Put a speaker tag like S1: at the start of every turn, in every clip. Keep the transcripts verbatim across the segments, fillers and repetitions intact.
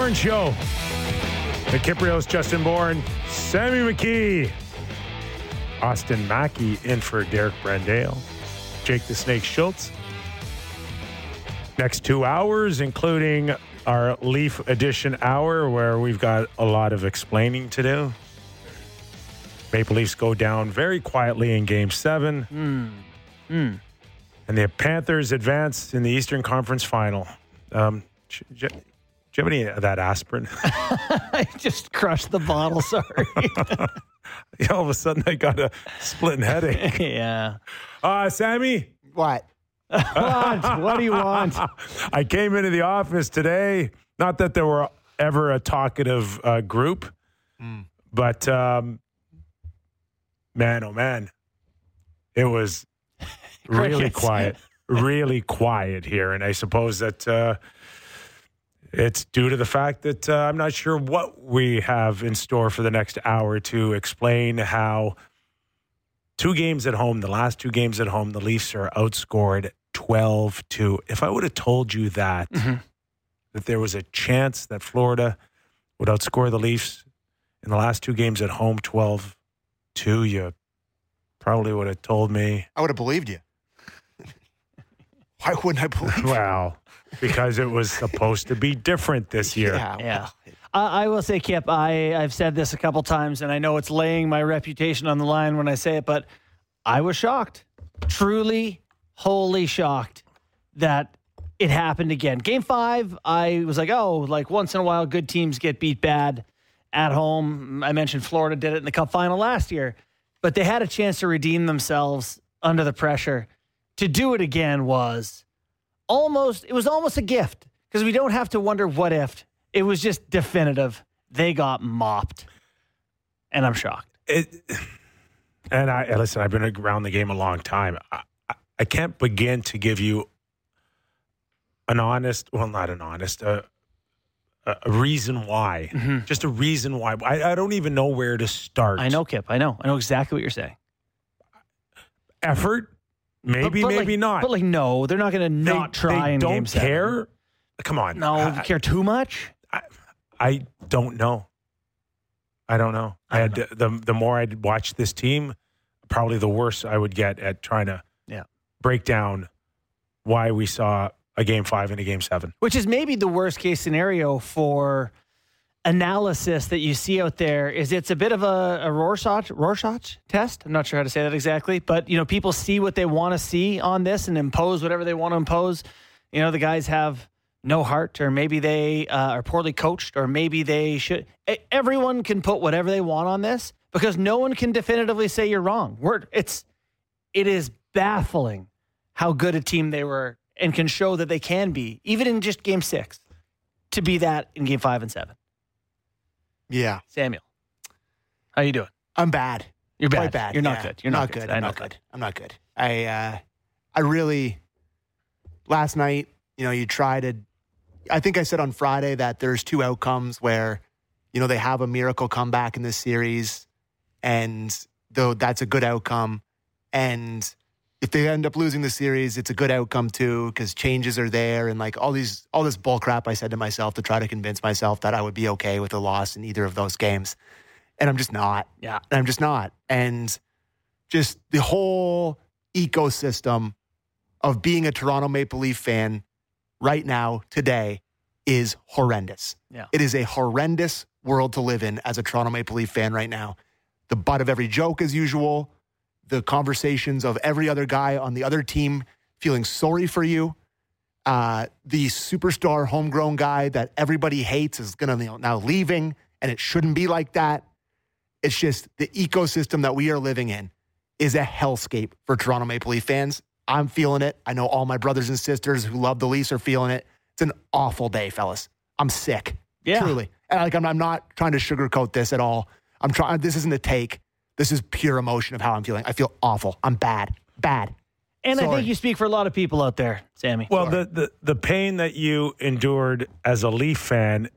S1: Bourne Show. The Kiprios, Justin Bourne, Sammy McKee, Austin Mackey in for Derek Brandale, Jake the Snake Schultz. Next two hours, including our Leaf Edition hour, where we've got a lot of explaining to do. Maple Leafs go down very quietly in Game seven.
S2: Mm. Mm.
S1: And the Panthers advance in the Eastern Conference Final. Um, do you have any of that aspirin?
S2: I just crushed the bottle, sorry.
S1: All of a sudden, I got a splitting headache.
S2: Yeah.
S1: Uh, Sammy?
S3: What?
S2: What? What do you want?
S1: I came into the office today. Not that there were ever a talkative uh, group, mm. but um, man, oh man, it was really quiet, really quiet here. And I suppose that uh, it's due to the fact that uh, I'm not sure what we have in store for the next hour to explain how two games at home, the last two games at home, the Leafs are outscored twelve two. If I would have told you that, mm-hmm. that there was a chance that Florida would outscore the Leafs in the last two games at home twelve two, you probably would have told me.
S3: I would have believed you. Why wouldn't I believe you?
S1: Well, because it was supposed to be different this year.
S3: Yeah.
S2: Yeah. I, I will say, Kip, I, I've said this a couple times, and I know it's laying my reputation on the line when I say it, but I was shocked. Truly, wholly shocked that it happened again. Game five, I was like, oh, like once in a while, good teams get beat bad at home. I mentioned Florida did it in the Cup final last year, but they had a chance to redeem themselves under the pressure. To do it again was almost, it was almost a gift because we don't have to wonder what if. It was just definitive. They got mopped. And I'm shocked.
S1: It, and I listen, I've been around the game a long time. I, I, I can't begin to give you an honest, well, not an honest, uh, a, a reason why. Mm-hmm. Just a reason why. I, I don't even know where to start.
S2: I know, Kip. I know. I know exactly what you're saying.
S1: Effort? Maybe,
S2: but, but
S1: maybe
S2: like,
S1: not.
S2: But like, no, they're not going to not
S1: they,
S2: try
S1: they
S2: in
S1: don't
S2: game seven.
S1: care. Come on.
S2: No,
S1: I,
S2: you care too much?
S1: I, I don't know. I don't know. I, I had know. the the more I'd watch this team, probably the worse I would get at trying to
S2: yeah.
S1: break down why we saw a game five and a game seven.
S2: Which is maybe the worst case scenario for analysis that you see out there. Is it's a bit of a, a Rorschach, Rorschach test. I'm not sure how to say that exactly, but you know, people see what they want to see on this and impose whatever they want to impose. You know, the guys have no heart, or maybe they uh, are poorly coached, or maybe they should. Everyone can put whatever they want on this because no one can definitively say you're wrong. We're, it's it is baffling how good a team they were and can show that they can be, even in just game six, to be that in game five and seven.
S3: Yeah.
S2: Samuel, how you doing?
S3: I'm bad.
S2: You're bad.
S3: Quite bad.
S2: You're not
S3: yeah.
S2: good. You're not,
S3: not
S2: good.
S3: good.
S2: I
S3: I'm
S2: know
S3: not
S2: that.
S3: good. I'm not good. I, uh, I really, last night, you know, you try to, I think I said on Friday that there's two outcomes where, you know, they have a miracle comeback in this series, and though that's a good outcome. And if they end up losing the series, it's a good outcome too, because changes are there and like all these, all this bull crap I said to myself to try to convince myself that I would be okay with a loss in either of those games. And I'm just not.
S2: Yeah.
S3: And I'm just not. And just the whole ecosystem of being a Toronto Maple Leaf fan right now, today, is horrendous.
S2: Yeah.
S3: It is a horrendous world to live in as a Toronto Maple Leaf fan right now. The butt of every joke as usual. The conversations of every other guy on the other team feeling sorry for you. Uh, the superstar homegrown guy that everybody hates is going to, you know, now leaving, and it shouldn't be like that. It's just the ecosystem that we are living in is a hellscape for Toronto Maple Leaf fans. I'm feeling it. I know all my brothers and sisters who love the Leafs are feeling it. It's an awful day, fellas. I'm sick.
S2: Yeah.
S3: Truly. And like I'm, I'm not trying to sugarcoat this at all. I'm trying. This isn't a take. This is pure emotion of how I'm feeling. I feel awful. I'm bad. Bad.
S2: And
S3: Sorry.
S2: I think you speak for a lot of people out there, Sammy.
S1: Well, the, the, the pain that you endured as a Leaf fan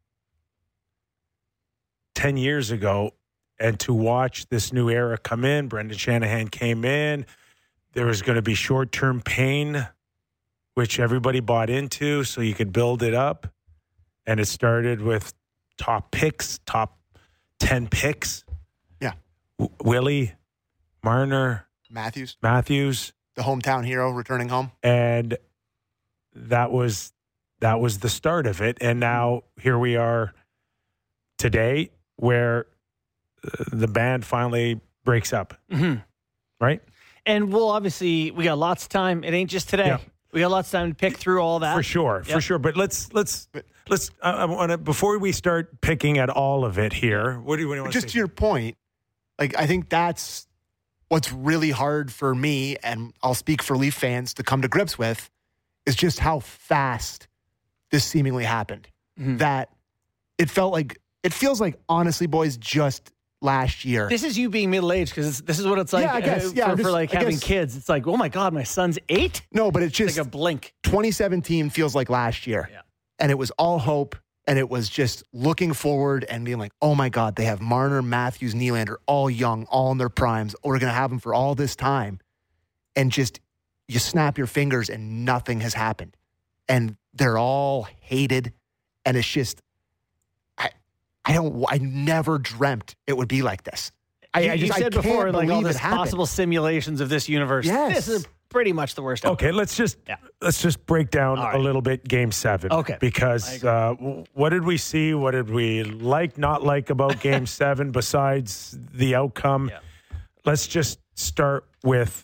S1: ten years ago, and to watch this new era come in, Brendan Shanahan came in, there was going to be short-term pain, which everybody bought into so you could build it up. and it started with top picks, top ten picks.
S3: Yeah.
S1: W- Willie, Marner,
S3: Matthews,
S1: Matthews,
S3: the hometown hero returning home.
S1: and that was that was the start of it. And now here we are today, where uh, the band finally breaks up,
S2: Mm-hmm.
S1: right?
S2: And we'll obviously, we got lots of time. It ain't just today.
S1: Yeah.
S2: We got lots of time to pick through all that.
S1: For sure, for
S2: Yep.
S1: sure. But let's let's let's. I, I want to before we start picking at all of it here. What do you, what do you want
S3: Just
S1: to
S3: to your point, like I think that's what's really hard for me, and I'll speak for Leaf fans to come to grips with, is just how fast this seemingly happened.
S2: Mhm.
S3: That it felt like it feels like honestly, boys, just last year.
S2: This is you being middle-aged because this is what it's like
S3: Yeah, I guess.
S2: uh,
S3: Yeah,
S2: for,
S3: I'm
S2: for
S3: just-
S2: like
S3: I
S2: having
S3: guess-
S2: kids. It's like, oh my God, my son's eight?
S3: no, but it's
S2: It's
S3: just
S2: like a blink.
S3: twenty seventeen feels like last year.
S2: Yeah.
S3: And it was all hope. And it was just looking forward and being like, oh my God, they have Marner, Matthews, Nylander, all young, all in their primes. We're going to have them for all this time. And just, you snap your fingers and nothing has happened. And they're all hated. And it's just, I, I don't, I never dreamt it would be like this. I,
S2: you,
S3: I just,
S2: you said
S3: I can't
S2: before, like all
S3: believe
S2: this
S3: it happened.
S2: possible simulations of this universe.
S3: Yes.
S2: This is pretty much the worst.
S1: Okay, let's just
S2: Yeah.
S1: let's just break down
S2: All
S1: a
S2: right.
S1: little bit Game Seven.
S2: Okay. I
S1: because
S2: agree.
S1: uh, w- what did we see? What did we like, not like about Game Seven? Besides the outcome,
S2: Yeah.
S1: let's just start with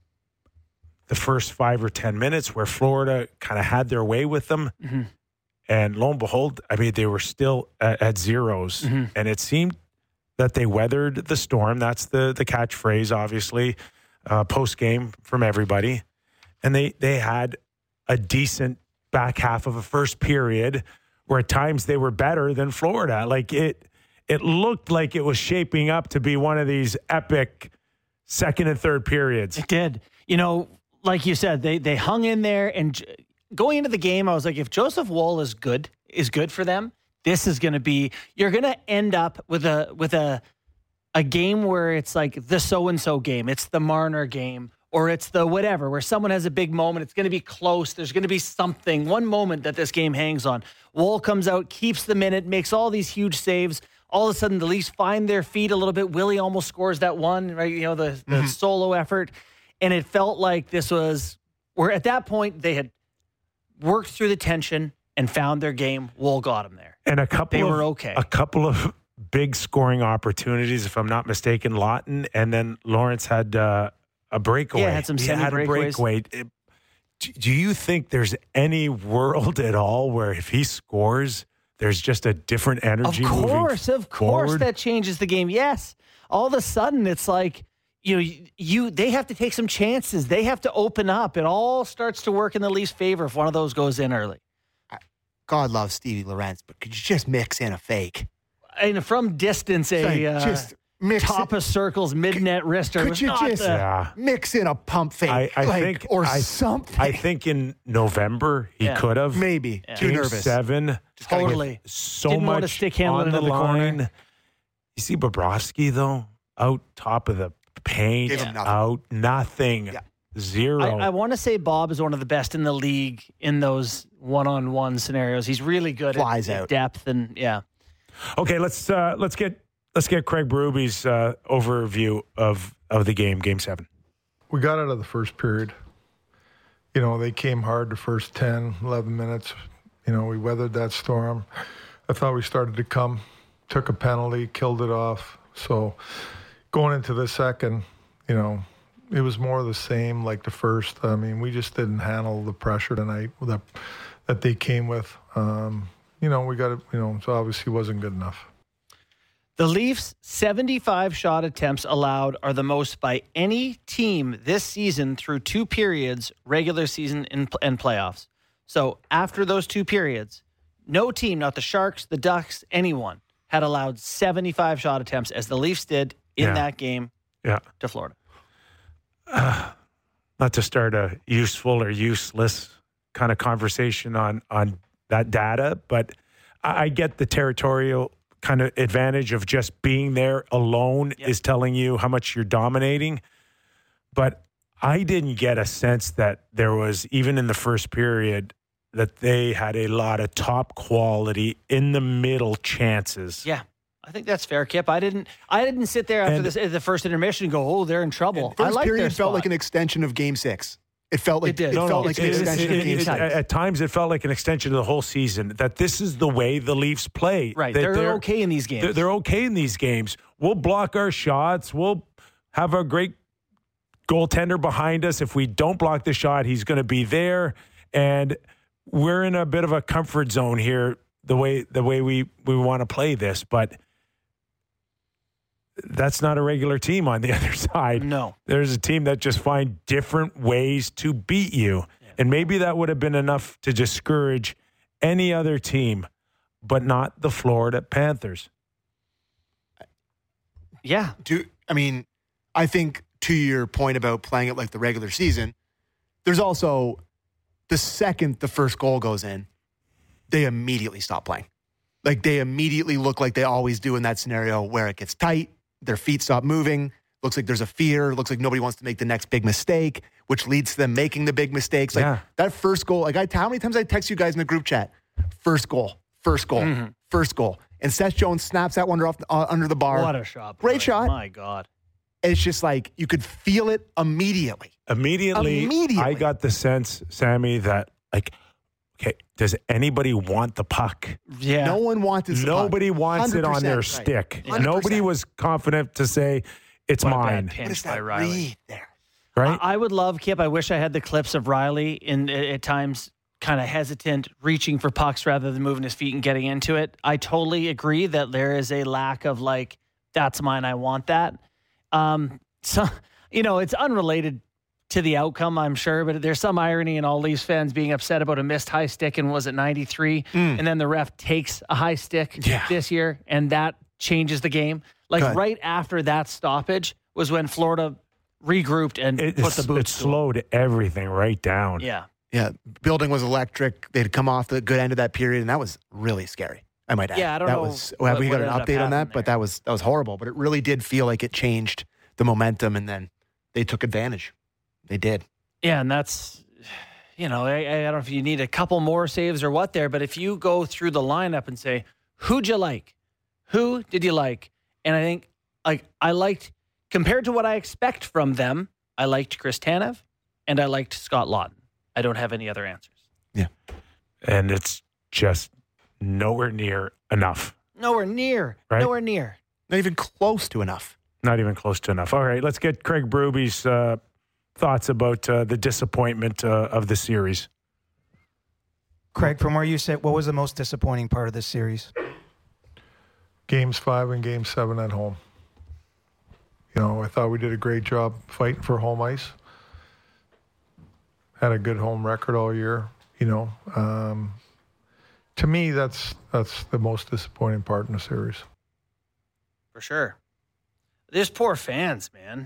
S1: the first five or ten minutes where Florida kind of had their way with them,
S2: Mhm.
S1: and lo and behold, I mean they were still at, at zeros,
S2: Mhm.
S1: and it seemed that they weathered the storm. That's the the catchphrase, obviously, uh, post game from everybody. And they, they had a decent back half of a first period where at times they were better than Florida. Like it, it looked like it was shaping up to be one of these epic second and third periods.
S2: It did. You know, like you said, they they hung in there. And j- going into the game, I was like, if Joseph Woll is good, is good for them, this is going to be, you're going to end up with a with a a game where it's like the so-and-so game. It's the Marner game. Or it's the whatever, where someone has a big moment. It's going to be close. There's going to be something, one moment that this game hangs on. Woll comes out, keeps the minute, makes all these huge saves. All of a sudden, the Leafs find their feet a little bit. Willie almost scores that one, right? You know, the, the
S3: Mm-hmm.
S2: solo effort. And it felt like this was, where at that point, they had worked through the tension and found their game. Woll got them there.
S1: And a couple
S2: They
S1: of,
S2: were okay.
S1: a couple of big scoring opportunities, if I'm not mistaken, Lawton, and then Lawrence had uh, a breakaway.
S2: Yeah, had some
S1: He
S2: semi
S1: had a
S2: breakaways.
S1: breakaway. It- do- do you think there's any world at all where if he scores, there's just a different
S2: Of
S1: energy moving
S2: course, of course,
S1: forward?
S2: that changes the game. Yes, all of a sudden it's like you know you, you they have to take some chances. They have to open up. It all starts to work in the Leafs' favor if one of those goes in early.
S3: God loves Stevie Lorenz, but could you just mix in a fake?
S2: And from distance, a
S3: Like,
S2: uh,
S3: just mix
S2: top
S3: it.
S2: of circles, mid net wrister.
S3: Could
S2: was
S3: you
S2: not
S3: just
S2: the-
S1: Yeah.
S3: mix in a pump fake?
S1: I, I
S3: like,
S1: think
S3: or
S1: I,
S3: something.
S1: I think in November he
S2: Yeah.
S1: could have.
S3: Maybe too
S1: Game
S3: nervous.
S1: seven,
S3: gotta
S2: totally.
S1: so
S2: Didn't
S1: much
S2: want to stick handle
S1: on
S2: into
S1: the,
S2: the corner.
S1: line. You see Bobrovsky though, out top of the paint,
S3: Gave him nothing.
S1: out nothing,
S3: Yeah.
S1: zero.
S2: I, I want to say Bob is one of the best in the league in those one-on-one scenarios. He's really good
S3: Flies
S2: at, at
S3: out.
S2: depth and yeah.
S1: Okay, let's uh, let's get let's get Craig Berube's uh, overview of of the game, Game Seven.
S4: We got out of the first period. You know, they came hard the first ten, eleven minutes. You know, we weathered that storm. I thought we started to come, took a penalty, killed it off. So going into the second, you know, it was more of the same like the first. I mean, we just didn't handle the pressure tonight that, that they came with. Um, you know, we got it, you know, so obviously wasn't good enough.
S2: The Leafs' seventy-five shot attempts allowed are the most by any team this season through two periods, regular season and, and playoffs. So after those two periods, no team, not the Sharks, the Ducks, anyone, had allowed seventy-five shot attempts as the Leafs did in
S1: Yeah.
S2: that game
S1: Yeah,
S2: to Florida.
S1: not to start a useful or useless kind of conversation on on that data, but I, I get the territorial kind of advantage of just being there alone
S2: Yep.
S1: is telling you how much you're dominating. But I didn't get a sense that there was, even in the first period, that they had a lot of top quality in the middle chances.
S2: Yeah. I think that's fair, Kip. I didn't I didn't sit there after
S1: And-
S2: this, the first intermission and go, oh, they're in trouble.
S3: First
S2: I like
S3: period
S2: their
S3: felt
S2: spot.
S3: like an extension of Game Six. It felt like
S2: It did.
S3: it
S2: No,
S3: felt
S2: no,
S3: like
S2: it-
S3: an
S2: it-
S3: extension
S2: it-
S3: of Game
S2: it-
S3: Six.
S1: at, at times, it felt like an extension of the whole season. That this is the way the Leafs play.
S2: Right.
S1: That
S2: They're, okay in these games.
S1: They're, they're okay in these games. We'll block our shots. We'll have a great goaltender behind us. If we don't block the shot, he's going to be there. And we're in a bit of a comfort zone here, the way the way we, we want to play this. But that's not a regular team on the other side.
S2: No.
S1: There's a team that just find different ways to beat you. And maybe that would have been enough to discourage any other team, but not the Florida Panthers.
S2: Yeah.
S3: Do I mean, I think to your point about playing it like the regular season, there's also the second the first goal goes in, they immediately stop playing. Like they immediately look like they always do in that scenario where it gets tight, their feet stop moving, looks like there's a fear, looks like nobody wants to make the next big mistake, which leads to them making the big mistakes. Like
S1: Yeah.
S3: that first goal, like I how many times I text you guys in the group chat? First goal, first goal,
S2: Mm-hmm.
S3: first goal. And Seth Jones snaps that one off uh, under the bar.
S2: What a shot.
S3: Great
S2: boy.
S3: shot.
S2: My God.
S3: It's just like you could feel it immediately.
S1: Immediately,
S3: Immediately.
S1: I got the sense, Sammy, that like, okay, does anybody want the puck?
S2: Yeah.
S3: No one wanted the puck.
S1: Nobody wants it on their
S3: one hundred percent right.
S1: stick.
S3: one hundred percent.
S1: Nobody was confident to say it's
S2: What a bad
S1: mine,
S3: What
S2: pinch
S3: is
S2: by
S3: that
S2: Riley.
S3: read there?
S1: right?
S2: I I would love, Kip, I wish I had the clips of Riley in at times kind of hesitant, reaching for pucks rather than moving his feet and getting into it. I totally agree that there is a lack of like, that's mine, I want that. Um, so, you know, it's unrelated to the outcome, I'm sure, but there's some irony in all Leafs fans being upset about a missed high stick and was it ninety-three? And then the ref takes a high stick
S3: Yeah.
S2: this year and that changes the game. Like
S3: Good.
S2: right after that stoppage was when Florida regrouped and
S1: It,
S2: put the
S1: it
S2: boots to it.
S1: slowed everything right down.
S2: Yeah.
S3: Yeah, building was electric. They'd come off the good end of that period, and that was really scary. I might add.
S2: Yeah, I don't
S3: that
S2: know
S3: Was,
S2: what-
S3: well, we
S2: what
S3: got an
S2: ended up
S3: update on
S2: happening
S3: that, but
S2: there.
S3: that was that was horrible. But it really did feel like it changed the momentum, and then they took advantage. They did.
S2: Yeah, and that's, you know, I, I don't know if you need a couple more saves or what there, but if you go through the lineup and say, who'd you like? Who did you like? And I think, like, I liked, compared to what I expect from them, I liked Chris Tanev and I liked Scott Lawton. I don't have any other answers.
S1: And it's just nowhere near enough.
S2: Nowhere near.
S1: Right.
S2: Nowhere near.
S3: Not even close to enough.
S1: Not even close to enough. All right, let's get Craig Bruby's uh, thoughts about uh, the disappointment uh, of the series.
S5: Craig, from where you sit, what was the most disappointing part of this series?
S4: Games five and game seven at home. You know, I thought we did a great job fighting for home ice. Had a good home record all year. You know, um, to me, that's that's the most disappointing part in the series.
S2: For sure. There's poor fans, man.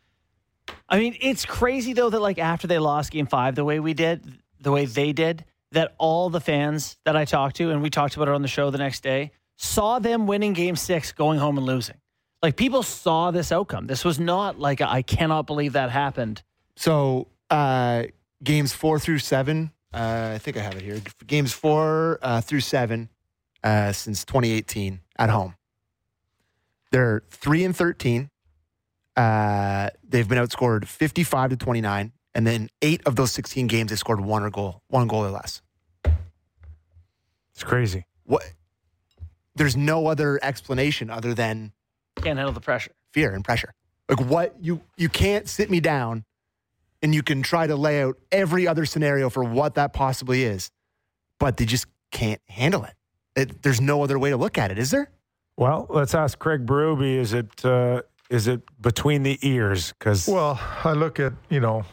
S2: I mean, it's crazy, though, that, like, after they lost game five the way we did, the way they did, that all the fans that I talked to, and we talked about it on the show the next day, saw them winning game six, going home and losing. Like, people saw this outcome. This was not like, a, I cannot believe that happened.
S3: So uh, games four through seven, uh, I think I have it here. Games four uh, through seven uh, since twenty eighteen at home. They're three and thirteen. Uh, they've been outscored fifty-five to twenty-nine, and then eight of those sixteen games they scored one or goal, one goal or less.
S1: It's crazy.
S3: What? There's no other explanation other than
S2: Can't handle the pressure.
S3: fear and pressure. Like what you you can't sit me down and you can try to lay out every other scenario for what that possibly is, but they just can't handle it. it there's no other way to look at it, is there?
S1: Well, let's ask Craig Berube. Is it uh, is it between the ears? Because
S4: Well, I look at, you know,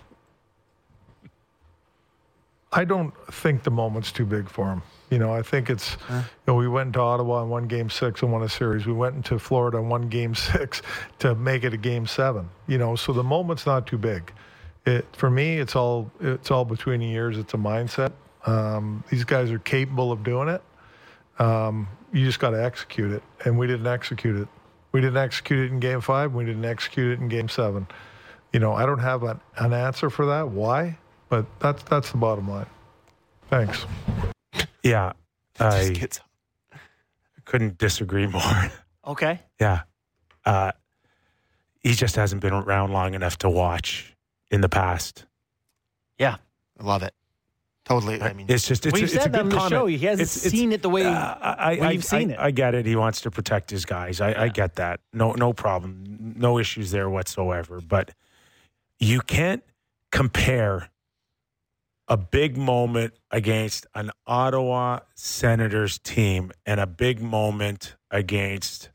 S4: I don't think the moment's too big for him. You know, I think it's, you know, we went to Ottawa and won game six and won a series. We went into Florida and won game six to make it a game seven. You know, so the moment's not too big. It, for me, it's all it's all between the ears. It's a mindset. Um, these guys are capable of doing it. Um, you just got to execute it, and we didn't execute it. We didn't execute it in game five. We didn't execute it in game seven. You know, I don't have an, an answer for that. Why? But that's that's the bottom line. Thanks.
S1: Yeah,
S3: Just
S1: I
S3: gets-
S1: couldn't disagree more.
S2: Okay.
S1: Yeah. Uh, he just hasn't been around long enough to watch in the past.
S2: Yeah.
S3: I love it. Totally. I mean,
S1: It's just, it's,
S2: We've
S1: a, it's a
S2: said that
S1: good
S2: on the
S1: comment.
S2: show. He hasn't
S1: It's- it's-
S2: seen it the way
S1: Uh, I,
S2: we've
S1: I,
S2: seen
S1: I,
S2: it.
S1: I get it. He wants to protect his guys. I, I
S2: Yeah.
S1: get that. No, no problem. No issues there whatsoever. But you can't compare a big moment against an Ottawa Senators team and a big moment against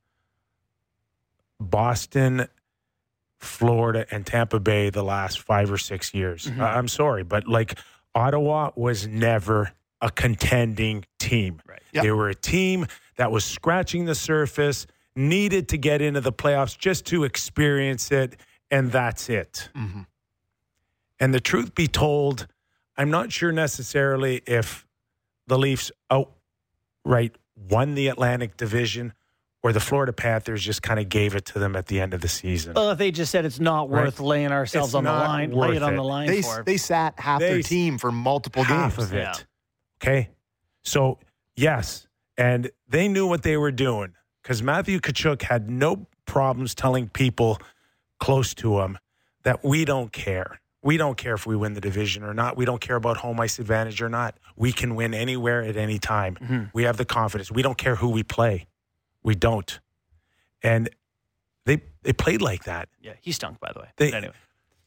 S1: Boston, Florida, and Tampa Bay the last five or six years.
S2: Mhm.
S1: I- I'm sorry, but like Ottawa was never a contending team.
S2: Right.
S3: Yep.
S1: They were a team that was scratching the surface, needed to get into the playoffs just to experience it, and that's it.
S3: mhm.
S1: And the truth be told, I'm not sure necessarily if the Leafs outright won the Atlantic Division or the Florida Panthers just kind of gave it to them at the end of the season.
S2: Well, if they just said it's not
S1: Right.
S2: worth laying ourselves
S1: It's
S2: on the
S1: not
S2: line,
S1: worth
S2: lay it on
S1: it.
S2: the line
S3: they
S2: for.
S3: they sat half
S1: They
S3: their
S1: s-
S3: team for multiple
S1: Half
S3: games.
S1: of it.
S2: Yeah.
S1: Okay. So, yes. And they knew what they were doing because Matthew Tkachuk had no problems telling people close to him that we don't care. We don't care if we win the division or not. We don't care about home ice advantage or not. We can win anywhere at any time.
S2: Mhm.
S1: We have the confidence. We don't care who we play. We don't. And they they played like that.
S2: Yeah, he stunk, by the way.
S1: They-
S2: But anyway.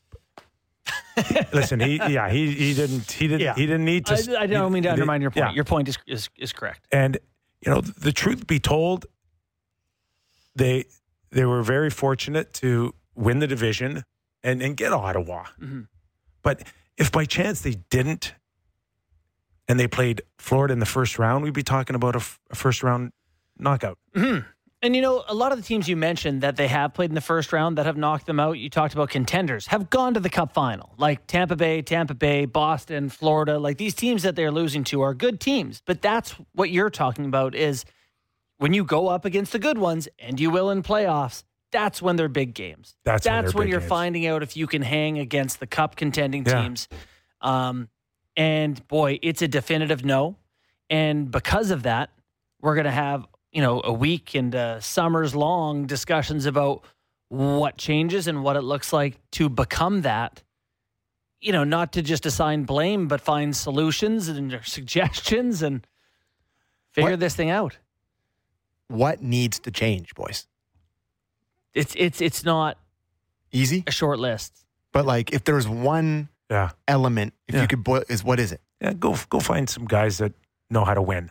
S1: Listen, he yeah, he he didn't he didn't
S2: Yeah.
S1: he didn't need to
S2: I, I don't mean to
S1: he-
S2: undermine your point.
S1: yeah.
S2: Your point is, is is correct.
S1: And you know, the truth be told, they they were very fortunate to win the division and, and get Ottawa.
S2: Mhm.
S1: But if by chance they didn't, and they played Florida in the first round, we'd be talking about a, f- a first round knockout.
S2: And you know, a lot of the teams you mentioned that they have played in the first round that have knocked them out, you talked about contenders, have gone to the Cup final. Like Tampa Bay, Tampa Bay, Boston, Florida. Like these teams that they're losing to are good teams. But that's what you're talking about is when you go up against the good ones, and you will in playoffs, that's when they're big games.
S1: That's when
S2: That's
S1: they're
S2: when
S1: big
S2: you're
S1: games.
S2: finding out if you can hang against the Cup contending
S1: Yeah.
S2: teams. Um, and boy, it's a definitive no. And because of that, we're going to have, you know, a week and uh, summers long discussions about what changes and what it looks like to become that. You know, not to just assign blame, but find solutions and suggestions and figure
S3: What-
S2: this thing out.
S3: What needs to change, boys?
S2: It's it's it's not
S3: Easy,
S2: a short list.
S3: but like if there's one
S1: Yeah.
S3: element, if
S1: Yeah.
S3: you could boil, is what is it?
S1: Yeah, go go find some guys that know how to win.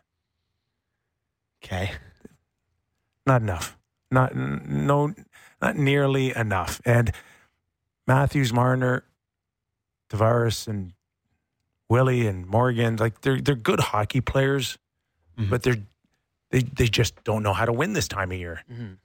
S3: Okay.
S1: Not enough. Not n- no not nearly enough. And Matthews, Marner, Tavares, and Willie and Morgan, like they're they're good hockey players,
S3: Mhm.
S1: but they're they they just don't know how to win this time of year.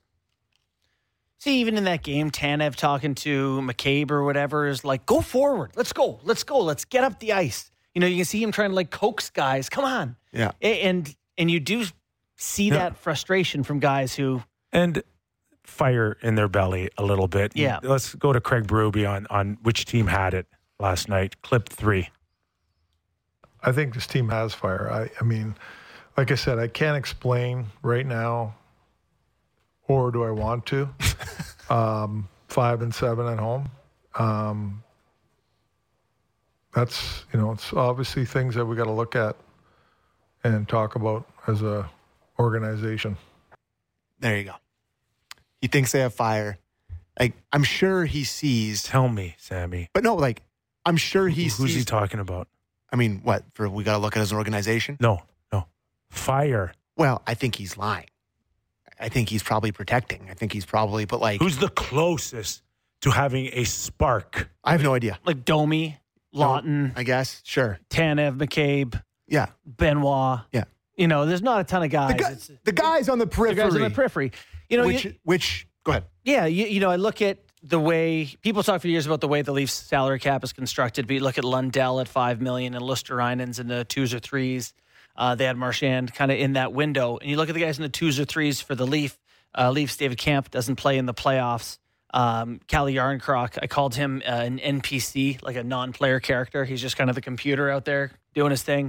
S2: See, even in that game, Tanev talking to McCabe or whatever is like, go forward. Let's go. Let's go. Let's get up the ice. You know, you can see him trying to like coax guys. Come on.
S3: Yeah.
S2: A- And and you do see
S1: Yeah.
S2: that frustration from guys who,
S1: And fire in their belly a little bit.
S2: Yeah.
S1: Let's go to Craig Berube on on which team had it last night. Clip three.
S4: I think this team has fire. I, I mean, like I said, I can't explain right now, or do I want to? um, five and seven at home. Um, that's, you know, it's obviously things that we got to look at and talk about as a organization.
S3: There you go. He thinks they have fire. Like I'm sure he sees,
S1: Tell me, Sammy.
S3: but no, like I'm sure he
S1: Who's
S3: sees.
S1: he talking about?
S3: I mean, what for? We got to look at as an organization.
S1: No, no. Fire.
S3: Well, I think he's lying. I think he's probably protecting. I think he's probably, but like,
S1: Who's the closest to having a spark?
S3: I have no idea.
S2: like Domi, Lawton,
S3: I guess. Sure.
S2: Tanev, McCabe,
S3: Yeah.
S2: Benoit.
S3: Yeah.
S2: You know, there's not a ton of guys.
S3: The, gu-
S2: It's-
S3: the guys on the
S2: the
S3: periphery.
S2: guys on the periphery. You know,
S3: which,
S2: you-
S3: which, go ahead.
S2: Yeah, you, you know, I look at the way people talk for years about the way the Leafs salary cap is constructed. But you look at Lundell at five million and Lusterainen's in the twos or threes. Uh, they had Marchand kind of in that window, and you look at the guys in the twos or threes for the Leaf. Uh, Leafs. David Camp doesn't play in the playoffs. Um, Calle Yarncroc, I called him uh, an N P C, like a non-player character. He's just kind of the computer out there doing his thing.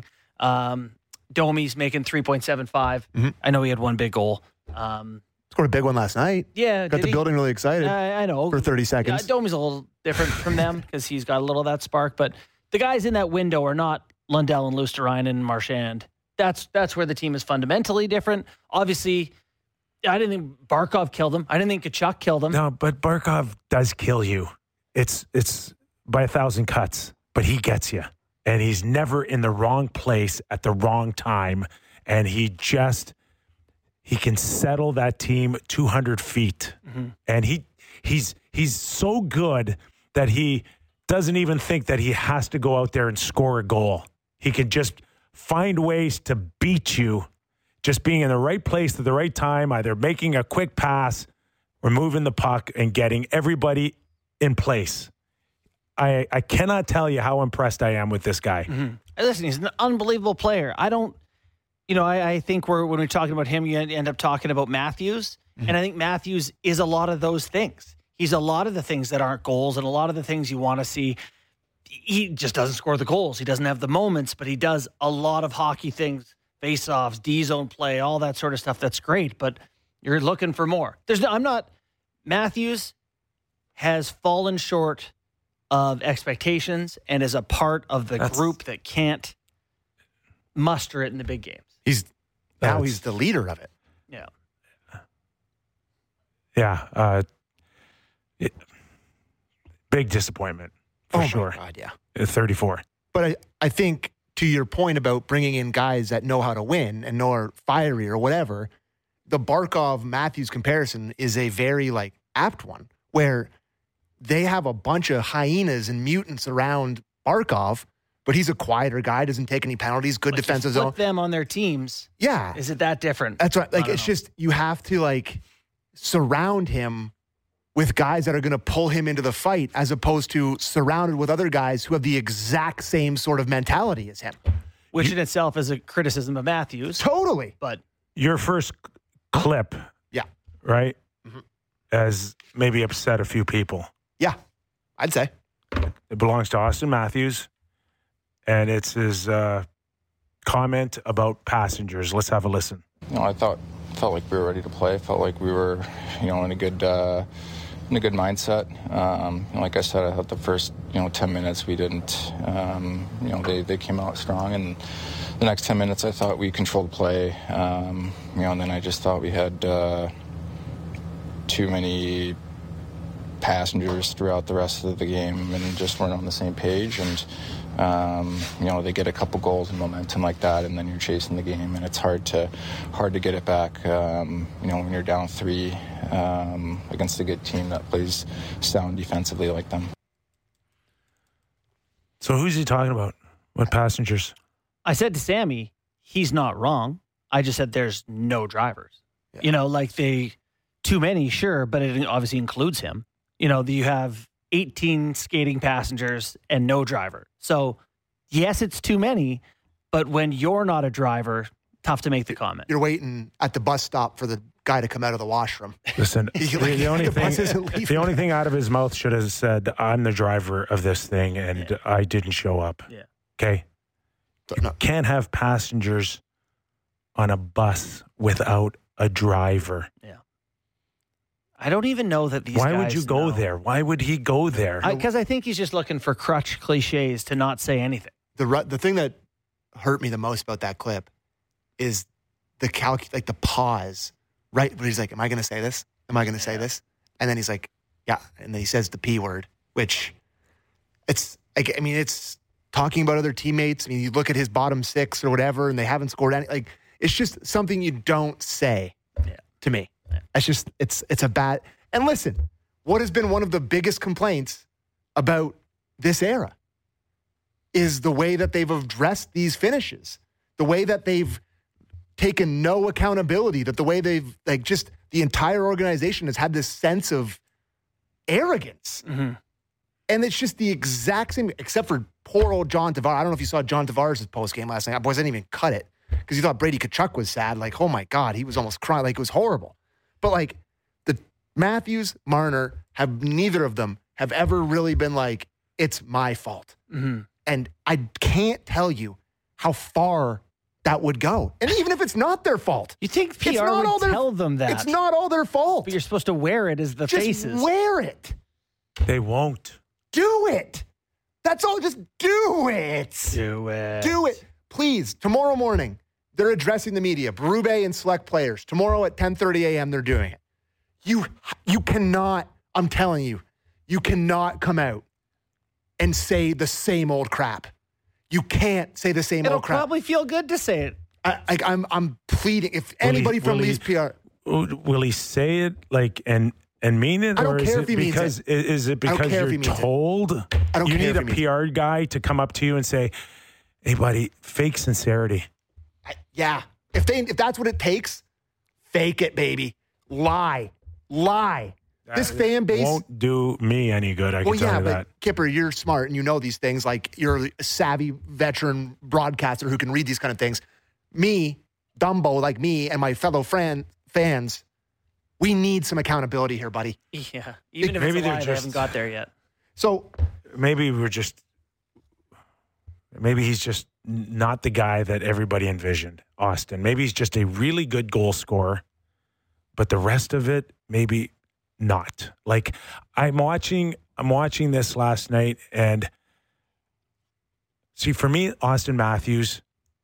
S2: Um, Domi's making three point seven five.
S3: Mm-hmm.
S2: I know he had one big goal. Um,
S3: Scored a big one last night.
S2: yeah.
S3: Got
S2: did
S3: the
S2: he?
S3: building really excited
S2: I, I know.
S3: for thirty
S2: Yeah,
S3: seconds.
S2: Domi's a little different from them because he's got a little of that spark. But the guys in that window are not Lundell and Luosterainen and Marchand. That's that's where the team is fundamentally different. Obviously, I didn't think Barkov killed him. I didn't think Kachuk killed him.
S1: No, but Barkov does kill you. It's it's by a thousand cuts, but he gets you. And he's never in the wrong place at the wrong time. And he just, he can settle that team two hundred feet. Mm-hmm. And he he's he's so good that he doesn't even think that he has to go out there and score a goal. He can just find ways to beat you, just being in the right place at the right time, either making a quick pass or moving the puck and getting everybody in place. I, I cannot tell you how impressed I am with this guy.
S2: Mm-hmm. Listen, he's an unbelievable player. I don't, you know, I, I think we're when we're talking about him, you end up talking about Matthews. Mm-hmm. And I think Matthews is a lot of those things. He's a lot of the things that aren't goals and a lot of the things you want to see. He just doesn't score the goals. He doesn't have the moments, but he does a lot of hockey things, face-offs, D-zone play, all that sort of stuff. That's great, but you're looking for more. There's no, I'm not, Matthews has fallen short of expectations and is a part of the
S1: That's,
S2: group that can't muster it in the big games.
S3: He's now
S1: That's-
S3: he's the leader of it.
S2: Yeah.
S1: Yeah. Uh, it, big disappointment, for
S3: oh
S1: sure.
S3: my God, yeah.
S1: At thirty-four.
S3: But I, I think to your point about bringing in guys that know how to win and know are fiery or whatever, the Barkov-Matthews comparison is a very like apt one where they have a bunch of hyenas and mutants around Barkov, but he's a quieter guy, doesn't take any penalties, good
S2: Let's
S3: defensive
S2: just flip
S3: zone.
S2: them on their teams.
S3: Yeah.
S2: Is it that different?
S3: That's right. Like,
S2: I don't
S3: it's
S2: know.
S3: just, you have to like surround him with guys that are going to pull him into the fight as opposed to surrounded with other guys who have the exact same sort of mentality as him.
S2: Which in itself is a criticism of Matthews.
S3: Totally.
S2: But
S1: Your first clip,
S3: Yeah.
S1: right,
S3: Mhm.
S1: has maybe upset a few people.
S3: Yeah. I'd say.
S1: It belongs to Austin Matthews, and it's his uh, comment about passengers. Let's have a listen.
S6: You know, I thought felt like we were ready to play. Felt like we were, you know, in a good uh, in a good mindset. Um, you know, like I said, I thought the first you know ten minutes we didn't. Um, you know, they, they came out strong, and the next ten minutes I thought we controlled play. Um, you know, and then I just thought we had uh, too many passengers throughout the rest of the game and just weren't on the same page. And um, you know, they get a couple goals and momentum like that, and then you're chasing the game, and it's hard to hard to get it back. Um, you know, when you're down three um, against a good team that plays sound defensively like them.
S1: So who's he talking about? What passengers?
S2: I said to Sammy, he's not wrong. I just said there's no drivers.
S3: Yeah.
S2: You know, like they, too many, sure, but it obviously includes him. You know, you have eighteen skating passengers and no driver. So, yes, it's too many, but when you're not a driver, tough to make the comment.
S3: You're waiting at the bus stop for the guy to come out of the washroom.
S1: Listen, the,
S3: like,
S1: the only
S3: the bus
S1: thing
S3: isn't leaving.
S1: the only thing out of his mouth should have said, "I'm the driver of this thing, and
S2: Yeah.
S1: I didn't show up."
S2: Yeah.
S1: Okay,
S3: No.
S1: can't have passengers on a bus without a driver.
S2: Yeah. I don't even know that these
S1: Why
S2: guys
S1: would you go
S2: know.
S1: there? Why would he go there?
S2: Because I, I think he's just looking for crutch cliches to not say anything.
S3: The ru- the thing that hurt me the most about that clip is the calc like the pause, right? But he's like, "Am I going to say this? Am I going to say
S2: Yeah.
S3: this?" And then he's like, "Yeah," and then he says the P word, which it's like, I mean, it's talking about other teammates. I mean, you look at his bottom six or whatever, and they haven't scored any. Like, it's just something you don't say
S2: Yeah.
S3: to me. It's just it's it's a bad. And listen, what has been one of the biggest complaints about this era is the way that they've addressed these finishes, the way that they've taken no accountability, that the way they've like just the entire organization has had this sense of arrogance.
S2: Mm-hmm.
S3: And it's just the exact same, except for poor old John Tavares. I don't know if you saw John Tavares' post game last night. Boys, I didn't even cut it because you thought Brady Tkachuk was sad. Like, oh my God, he was almost crying. Like, it was horrible. But like the Matthews, Marner, have neither of them have ever really been like, it's my fault.
S2: Mm-hmm.
S3: And I can't tell you how far that would go. And even if it's not their fault.
S2: You think P
S3: It's
S2: R
S3: not all
S2: would
S3: their-
S2: tell them that?
S3: It's not all their fault.
S2: But you're supposed to wear it as the
S3: Just
S2: faces.
S3: wear it.
S1: They won't.
S3: Do it. That's all. Just do it.
S2: Do it.
S3: Do it. Please, tomorrow morning, they're addressing the media, Berube and select players. Tomorrow at ten thirty a.m., they're doing it. You, you cannot, I'm telling you, you cannot come out and say the same old crap. You can't say the same
S2: It'll
S3: old crap.
S2: probably feel good to say it.
S3: I, I, I'm, I'm pleading. If
S1: Will he-
S3: anybody from
S1: will he-
S3: Leafs P R,
S1: Will he say it like and and mean it,
S3: I don't
S1: or is
S3: care
S1: it
S3: if he means
S1: because
S3: it.
S1: is it
S3: I don't
S1: because
S3: care if
S1: you're
S3: he means it.
S1: told?
S3: I don't
S1: you
S3: care
S1: need
S3: if
S1: a
S3: he means
S1: P R guy to come up to you and say, "Hey, buddy, fake sincerity."
S3: I, yeah. If they, if that's what it takes, fake it, baby. Lie, lie. This fan base
S1: won't do me any good. I can
S3: Well,
S1: tell
S3: yeah,
S1: you
S3: but
S1: that.
S3: Kipper, you're smart and you know these things. Like you're a savvy veteran broadcaster who can read these kind of things. Me, Dumbo, like me and my fellow friend fans, we need some accountability here, buddy.
S2: Yeah. Even if
S1: Maybe
S2: it's a
S1: they're
S2: lie, they
S1: just-
S2: haven't got there yet.
S3: So
S1: Maybe we're just. Maybe he's just not the guy that everybody envisioned, Austin. Maybe he's just a really good goal scorer, but the rest of it, maybe not. Like I'm watching, I'm watching this last night, and see, for me, Austin Matthews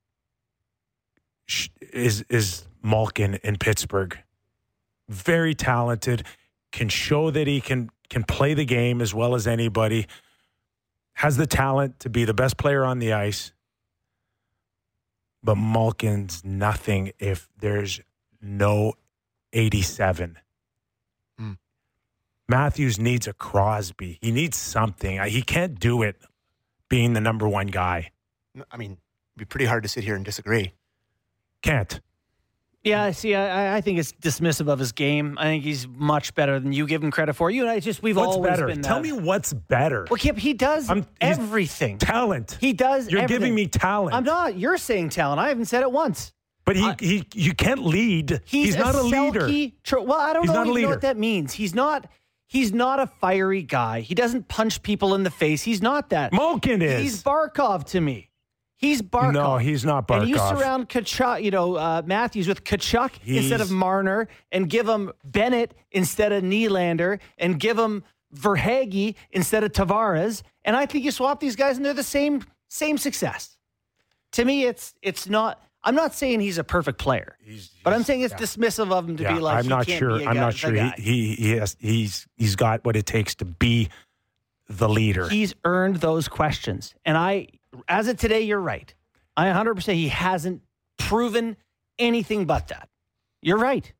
S1: sh- is is Malkin in Pittsburgh. Very talented, can show that he can can play the game as well as anybody. Has the talent to be the best player on the ice. But Malkin's nothing if there's no eighty-seven.
S3: Mm.
S1: Matthews needs a Crosby. He needs something. He can't do it being the number one guy.
S3: I mean, it'd be pretty hard to sit here and disagree.
S1: Can't.
S2: Yeah, see, I, I think it's dismissive of his game. I think he's much better than you give him credit for. You and I just, we've
S1: What's
S2: always
S1: better?
S2: been
S1: Tell
S2: that.
S1: me what's better.
S2: Well, Kip, he does
S1: I'm- he's-
S2: everything.
S1: Talent.
S2: He does
S1: You're
S2: everything.
S1: giving me talent.
S2: I'm not. You're saying talent. I haven't said it once.
S1: But he,
S2: I-
S1: he you can't lead.
S2: He's,
S1: not a, leader.
S2: selkie tr- well, I don't
S1: He's
S2: know,
S1: not a
S2: even know
S1: leader.
S2: what that means. He's not. He's not a fiery guy. He doesn't punch people in the face. He's not that.
S1: Malkin is.
S2: He's Barkov to me. He's Barkov.
S1: No, he's not Barkov.
S2: And you surround Kachuk, you know, uh, Matthews with Kachuk
S1: He's-
S2: instead of Marner, and give him Bennett instead of Nylander, and give him Verhaeghe instead of Tavares. And I think you swap these guys, and they're the same same success. To me, it's it's not. I'm not saying he's a perfect player,
S1: He's-
S2: but I'm saying it's dismissive of him to
S1: yeah,
S2: be like.
S1: I'm
S2: he
S1: not
S2: can't
S1: sure.
S2: be a
S1: I'm
S2: guy-
S1: not
S2: the
S1: sure.
S2: guy.
S1: He, he he has he's he's got what it takes to be the leader.
S2: He's earned those questions. And I, as of today, you're right. I one hundred percent he hasn't proven anything but that. You're right.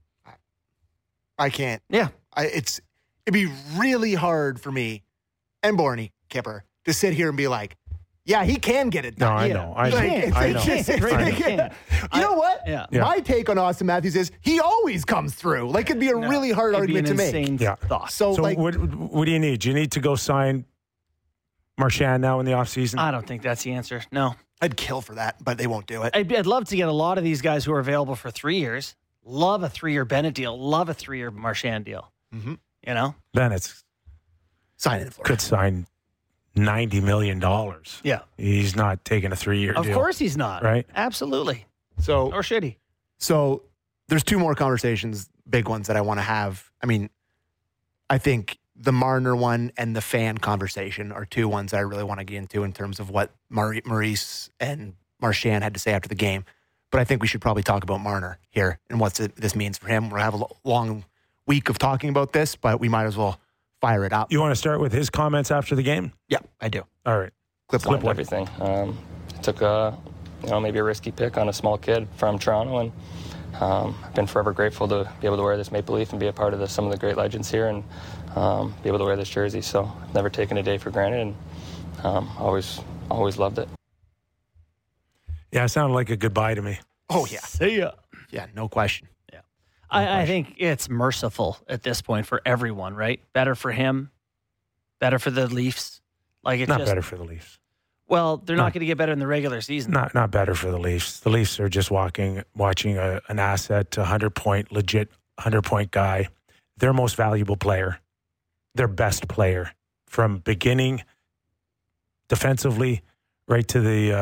S3: I can't.
S2: Yeah.
S3: I, it's it'd be really hard for me and Borny Kipper to sit here and be like, yeah, he can get it
S1: no,
S3: done.
S1: I
S2: Yeah.
S1: know. I
S2: He
S1: know.
S2: can't.
S1: I
S2: He
S1: know.
S2: can't.
S1: I know.
S2: He can't.
S3: You know what?
S2: Yeah.
S1: Yeah.
S3: My take on Austin Matthews is he always comes through. Like it'd be a
S2: No,
S3: really hard
S2: it'd be
S3: argument
S2: an
S3: to make.
S2: insane
S1: Yeah.
S2: thought.
S3: So,
S1: So
S3: like,
S1: what what do you need? Do you need to go sign Marchand now in the offseason?
S2: I don't think that's the answer. No.
S3: I'd kill for that, but they won't do it.
S2: I'd, I'd love to get a lot of these guys who are available for three years. Love a three-year Bennett deal. Love a three-year Marchand deal.
S3: Mhm.
S2: You know?
S1: Bennett's
S3: Sign it for
S1: could sign ninety million dollars.
S2: Yeah.
S1: He's not taking a three year
S2: Of
S1: deal.
S2: course he's not.
S1: Right.
S2: Absolutely.
S3: So,
S2: Or should he?
S3: so there's two more conversations, big ones that I want to have. I mean, I think the Marner one and the fan conversation are two ones that I really want to get into in terms of what Mar- Maurice and Marchand had to say after the game. But I think we should probably talk about Marner here and what this means for him. We'll have a lo- long week of talking about this, but we might as well fire it up.
S1: You want to start with his comments after the game?
S3: Yeah, I do.
S1: All right.
S3: Clip
S1: Clip
S3: one.
S1: one.
S7: everything. Um, took a, you know, maybe a risky pick on a small kid from Toronto, and um, I've been forever grateful to be able to wear this Maple Leaf and be a part of the, some of the great legends here, and um, be able to wear this jersey. So I've never taken a day for granted, and um, always, always loved it.
S1: Yeah, it sounded like a goodbye to me.
S3: Oh, yeah.
S2: See ya.
S3: Yeah, no question.
S2: I, I think it's merciful at this point for everyone, right? Better for him, better for the Leafs. Like it's
S1: Not
S2: just
S1: better for the Leafs.
S2: well, they're
S1: No.
S2: not going to get better in the regular season.
S1: Not not better for the Leafs. The Leafs are just walking, watching a, an asset, a hundred point, legit hundred point guy, their most valuable player, their best player from beginning defensively right to the uh,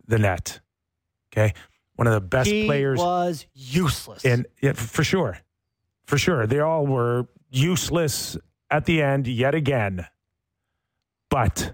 S1: the net. Okay. One of the best
S2: he
S1: players.
S2: was useless.
S1: And yeah, for sure. For sure. They all were useless at the end yet again. But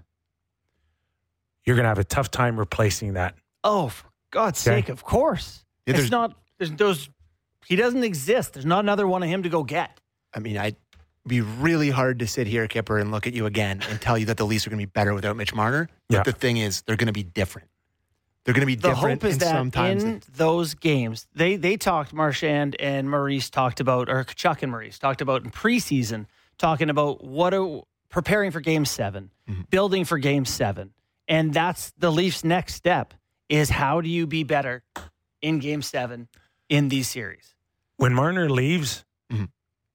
S1: you're going to have a tough time replacing that.
S2: oh, for God's
S1: Okay.
S2: sake, of course.
S3: Yeah,
S2: it's
S3: there's-
S2: not, there's those, he doesn't exist. There's not another one of him to go get.
S3: I mean, I'd be really hard to sit here, Kipper, and look at you again and tell you that the Leafs are going to be better without Mitch Marner. But
S1: Yeah.
S3: the thing is, they're going to be different. They're going to be
S2: The
S3: different.
S2: hope is
S3: and
S2: that
S3: sometimes
S2: in those games, they they talked, Marchand and Maurice talked about, or Chuck and Maurice talked about in preseason, talking about what are preparing for Game Seven,
S3: Mm-hmm.
S2: building for Game Seven, and that's the Leafs' next step: is how do you be better in Game Seven in these series?
S1: When Marner leaves,
S3: Mhm.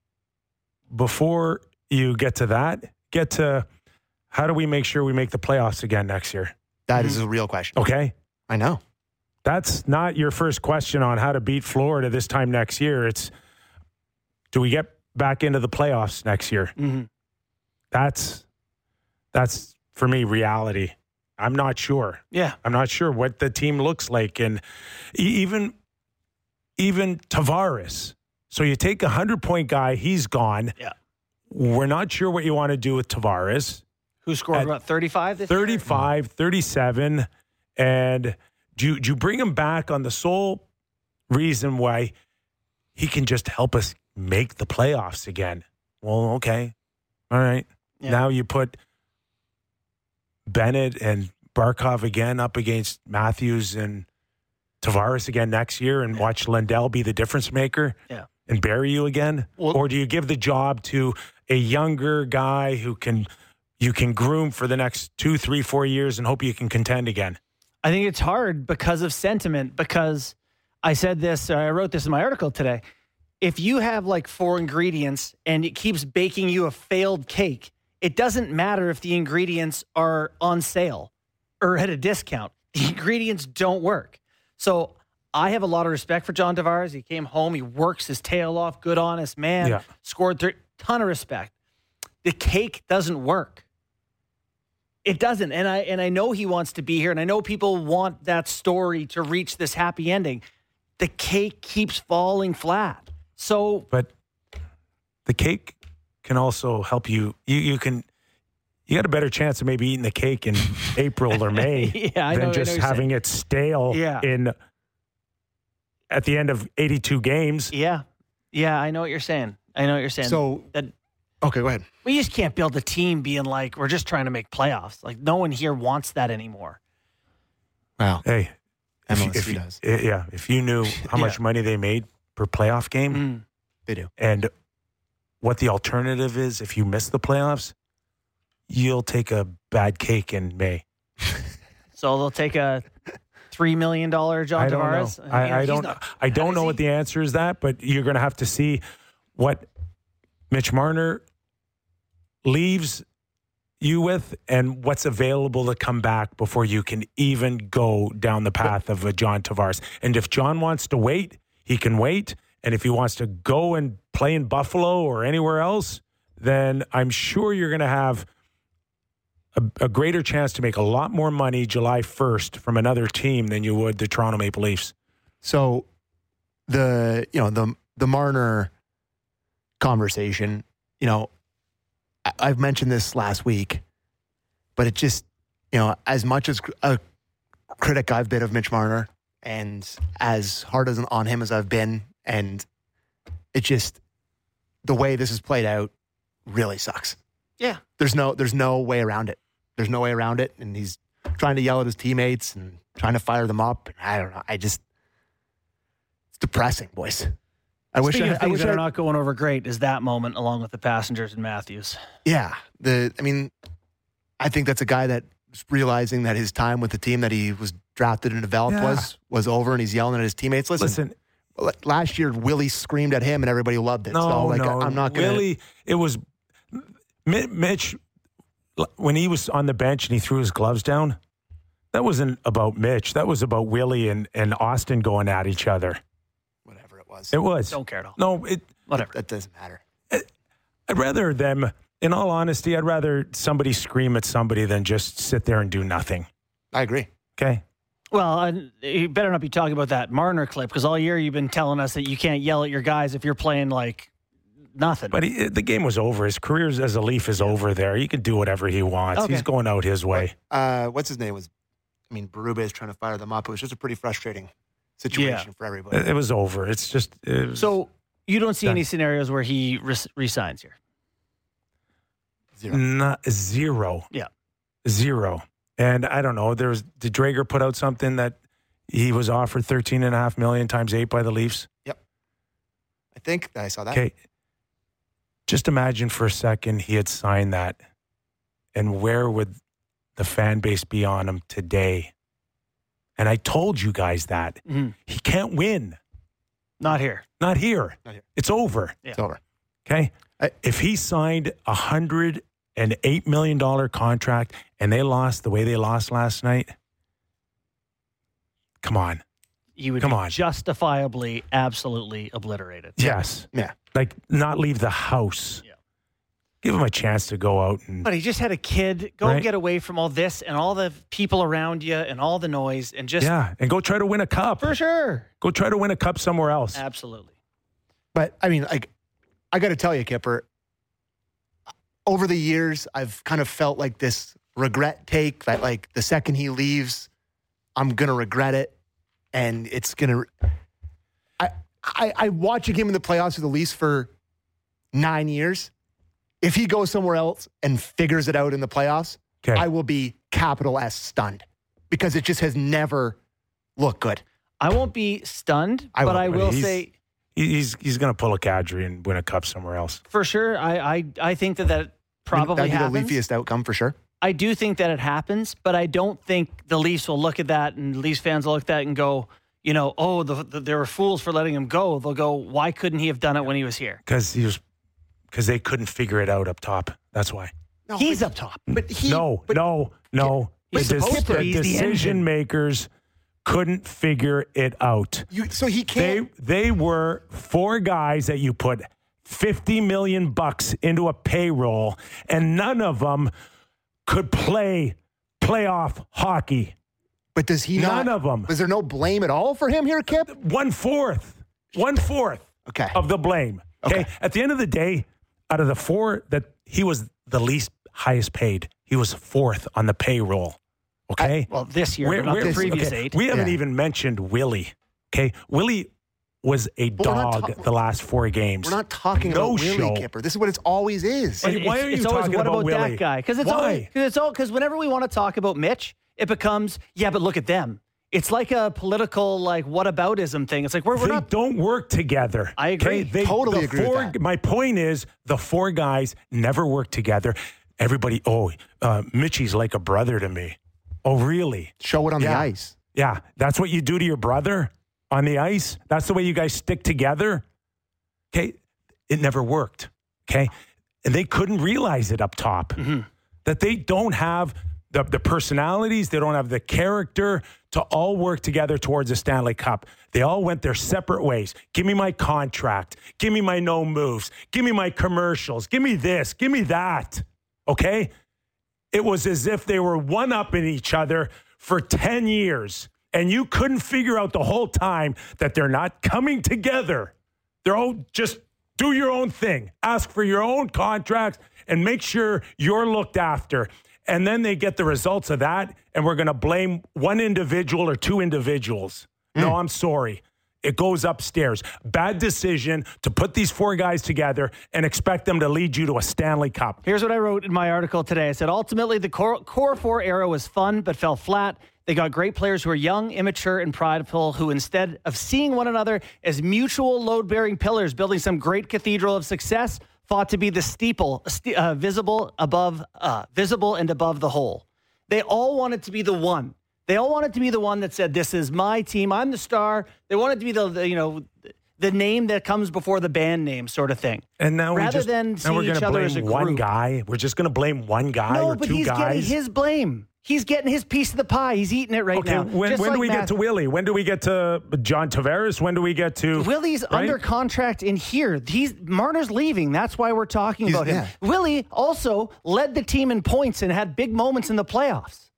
S1: before you get to that, get to how do we make sure we make the playoffs again next year?
S3: that is a real question.
S1: Okay.
S3: I know.
S1: That's not your first question on how to beat Florida this time next year. It's do we get back into the playoffs next year?
S2: Mm-hmm.
S1: That's that's for me reality. I'm not sure.
S2: Yeah,
S1: I'm not sure what the team looks like, and e- even even Tavares. So you take a hundred point guy, he's gone.
S2: Yeah.
S1: We're not sure what you want to do with Tavares.
S2: who scored
S1: At
S2: what thirty-five this year?
S1: thirty-five, thirty-seven, and do you, do you bring him back on the sole reason why he can just help us make the playoffs again? Well, okay. All right.
S2: Yeah.
S1: Now you put Bennett and Barkov again up against Matthews and Tavares again next year and watch Lindell be the difference maker
S2: Yeah.
S1: and bury you again?
S3: Well-
S1: or do you give the job to a younger guy who can you can groom for the next two, three, four years and hope you can contend again?
S2: I think it's hard because of sentiment, because I said this, I wrote this in my article today. If you have like four ingredients and it keeps baking you a failed cake, it doesn't matter if the ingredients are on sale or at a discount. The ingredients don't work. So I have a lot of respect for John Tavares. He came home, he works his tail off, good, honest man,
S1: Yeah.
S2: scored a ton of respect. The cake doesn't work. It doesn't. And I and I know he wants to be here, and I know people want that story to reach this happy ending. The cake keeps falling flat. So
S1: But the cake can also help you. You you can you got a better chance of maybe eating the cake in April or May
S2: Yeah, I know- I
S1: than
S2: know
S1: just
S2: what you're
S1: having it stale
S2: Yeah.
S1: in at the end of eighty-two games.
S2: yeah. Yeah, I know what you're saying. I know what you're saying.
S3: So,
S2: that
S3: okay, go ahead.
S2: we just can't build a team being like, we're just trying to make playoffs. Like no one here wants that anymore.
S3: Wow.
S1: Hey, if you,
S3: M L S
S1: if you-
S3: does.
S1: eh, yeah, if you knew how much money they made per playoff game
S2: Mm.
S3: They do.
S1: and what the alternative is if you miss the playoffs, you'll take a bad cake in May.
S2: So they'll take a three million dollar John
S1: I don't
S2: Tavares.
S1: know.
S2: You know,
S1: I, I
S2: he's
S1: don't.
S2: not-
S1: I don't
S2: How
S1: know
S2: does
S1: what
S2: he-
S1: the answer is that, but you're going to have to see what Mitch Marner leaves you with and what's available to come back before you can even go down the path of a John Tavares. And if John wants to wait, he can wait. And if he wants to go and play in Buffalo or anywhere else, then I'm sure you're going to have a, a greater chance to make a lot more money July first from another team than you would the Toronto Maple Leafs.
S3: So the you know the the Marner conversation, you know, I, I've mentioned this last week, but it just you know as much as a critic I've been of Mitch Marner, and as hard as on him as I've been, and it just the way this has played out really sucks.
S2: Yeah.
S3: There's no there's no way around it. There's no way around it, and he's trying to yell at his teammates and trying to fire them up. I don't know. I just it's depressing, boys. I wish
S2: Speaking
S3: I,
S2: of
S3: I
S2: things
S3: wish
S2: that
S3: I,
S2: are not going over great is that moment along with the passengers and Matthews.
S3: yeah. The I mean, I think that's a guy that was realizing that his time with the team that he was drafted and developed
S1: Yeah.
S3: was was over, and he's yelling at his teammates. Listen,
S1: Listen,
S3: last year Willie screamed at him, and everybody loved it.
S1: no,
S3: so like,
S1: no,
S3: I, I'm not gonna.
S1: Willie, it was Mi- Mitch when he was on the bench and he threw his gloves down. That wasn't about Mitch. That was about Willie and, and Austin going at each other.
S3: Whatever it was,
S1: It was.
S2: Don't care at all.
S1: No, it.
S2: Whatever.
S3: that doesn't matter.
S1: I'd rather them. In all honesty, I'd rather somebody scream at somebody than just sit there and do nothing.
S3: I agree.
S1: Okay.
S2: Well, uh, you better not be talking about that Marner clip because all year you've been telling us that you can't yell at your guys if you're playing like nothing.
S1: But he, the game was over. His career as a Leaf is over there. He can do whatever he wants.
S2: Okay.
S1: He's going out his way.
S3: Uh, what's his name was? I mean, Berube is trying to fire them up. It was just a pretty frustrating situation
S2: Yeah.
S3: for everybody.
S1: It, it was over. It's just it was
S2: So you don't see
S1: done.
S2: any scenarios where he res- resigns here?
S3: Zero.
S1: not zero.
S2: Yeah.
S1: Zero. And I don't know. There was did Drager put out something that he was offered thirteen and a half million times eight by the Leafs?
S3: Yep. I think I saw that.
S1: Okay. Just imagine for a second he had signed that, and where would the fan base be on him today? And I told you guys that.
S2: Mhm.
S1: He can't win.
S2: Not here.
S1: Not here.
S3: Not here.
S1: It's over.
S2: Yeah.
S3: It's over.
S1: Okay.
S3: I-
S1: if he signed a hundred and eight million dollar contract and they lost the way they lost last night, come on.
S2: He would
S1: Come
S2: be
S1: on.
S2: justifiably, absolutely obliterated.
S1: Yes.
S3: Yeah.
S1: Like not leave the house.
S2: Yeah.
S1: Give him a chance to go out and
S2: But he just had a kid. Go
S1: Right.
S2: get away from all this and all the people around you and all the noise and just
S1: yeah, and go try to win a cup.
S2: for sure.
S1: Go try to win a cup somewhere else.
S2: Absolutely.
S3: But I mean, like, I got to tell you, Kipper, over the years, I've kind of felt like this regret take that, like, the second he leaves, I'm going to regret it. And it's going to. I, I, I watching him in the playoffs with the Leafs for nine years. If he goes somewhere else and figures it out in the playoffs,
S1: Okay.
S3: I will be capital S stunned because it just has never looked good.
S2: I won't be stunned,
S3: I
S2: but
S3: won't,
S2: I
S1: but
S2: will
S1: he's-
S2: say
S1: He- he's he's going to pull a Kadri and win a cup somewhere else.
S2: for sure. I I, I think that that probably
S3: That'd be
S2: happens.
S3: the Leafiest outcome for sure.
S2: I do think that it happens, but I don't think the Leafs will look at that and Leafs fans will look at that and go, you know, oh, the, the, they were fools for letting him go. They'll go, why couldn't he have done it when he was here?
S1: Because he was because they couldn't figure it out up top. That's why.
S3: No,
S2: He's
S3: but-
S2: up top.
S3: But he,
S1: no,
S3: but
S1: no, no.
S2: He's
S1: the,
S2: supposed to.
S1: the
S2: He's the
S1: decision
S2: engine.
S1: makers couldn't figure it out.
S3: You, so he
S1: They
S3: can't.
S1: they were four guys that you put fifty million bucks into a payroll, and none of them could play playoff hockey.
S3: But does he
S1: None
S3: not?
S1: of 'em.
S3: Was there no blame at all for him here, Kip?
S1: One fourth, one fourth
S3: Okay.
S1: of the blame. Okay?
S3: Okay.
S1: At the end of the day, out of the four that he was the least highest paid, he was fourth on the payroll. Okay.
S2: Well, this year,
S1: We're-
S2: but not the
S1: we're-
S2: previous
S1: okay,
S2: eight.
S1: We haven't
S3: Yeah.
S1: even mentioned Willie. Okay. Willie was a
S3: But we're not
S1: dog
S3: ta-
S1: the last four games.
S3: We're not talking
S1: No
S3: about Willie,
S1: show.
S3: Kipper. This is what it always is.
S1: Wait, why
S2: It's-
S1: are you
S2: it's always,
S1: talking
S2: what
S1: about
S2: about
S1: Willie?
S2: that guy? Because it's
S1: Why?
S2: always, cause it's all because whenever we want to talk about Mitch, it becomes yeah, but look at them. It's like a political like whataboutism thing. It's like we're, we're
S1: They
S2: not.
S1: don't work together.
S2: I agree.
S1: Okay? They,
S3: Totally
S1: the
S3: agree with
S1: four,
S3: that.
S1: My point is the four guys never work together. Everybody, oh, uh, Mitchie's like a brother to me. Oh, really?
S3: Show it on the
S1: Yeah.
S3: ice.
S1: Yeah, that's what you do to your brother on the ice. That's the way you guys stick together. Okay, it never worked. Okay, and they couldn't realize it up top that they don't have the, the personalities, they don't have the character to all work together towards a Stanley Cup. They all went their separate ways. Give me my contract. Give me my no moves. Give me my commercials. Give me this. Give me that. Okay, it was as if they were one up in each other for ten years. And you couldn't figure out the whole time that they're not coming together. They're all just do your own thing. Ask for your own contracts and make sure you're looked after. And then they get the results of that. And we're going to blame one individual or two individuals. No, I'm sorry. It goes upstairs. Bad decision to put these four guys together and expect them to lead you to a Stanley Cup.
S2: Here's what I wrote in my article today. I said ultimately the core, core four era was fun but fell flat. They got great players who are young, immature, and prideful, who instead of seeing one another as mutual load-bearing pillars, building some great cathedral of success, fought to be the steeple, uh, visible above, uh, visible and above the whole. They all wanted to be the one. They all wanted to be the one that said, "This is my team. I'm the star." They wanted to be the, the you know, the name that comes before the band name, sort of thing.
S1: And now
S2: Rather
S1: we just,
S2: than
S1: now
S2: seeing
S1: we're
S2: each
S1: gonna
S2: other
S1: blame
S2: as a
S1: one
S2: group.
S1: guy. We're just going to blame one guy
S2: No,
S1: or
S2: but
S1: two
S2: he's
S1: guys.
S2: getting his blame. He's getting his piece of the pie. He's eating it right
S1: Okay,
S2: now.
S1: when,
S2: Just
S1: when do
S2: like
S1: we get
S2: Matt-
S1: to Willie? When do we get to John Tavares? When do we get to
S2: Willie's
S1: right?
S2: under contract in here. He's Marner's leaving. That's why we're talking
S3: He's-
S2: about him.
S3: yeah.
S2: Willie also led the team in points and had big moments in the playoffs.